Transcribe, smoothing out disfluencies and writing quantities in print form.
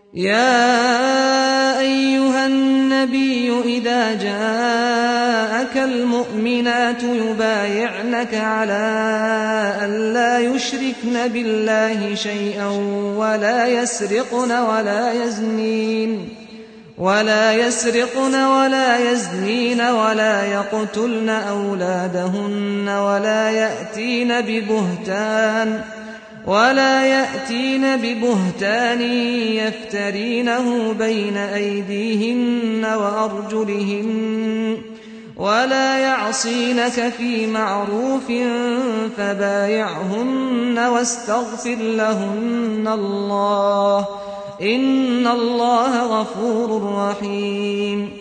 يا أيها النبي إذا جاءك المؤمنات يبايعنك على أن لا يشركن بالله شيئا ولا يسرقن ولا يزنين ولا يقتلن أولادهن ولا يأتين ببهتان يفترينه بين أيديهن وأرجلهن ولا يعصينك في معروف فبايعهن واستغفر لهن الله إن الله غفور رحيم.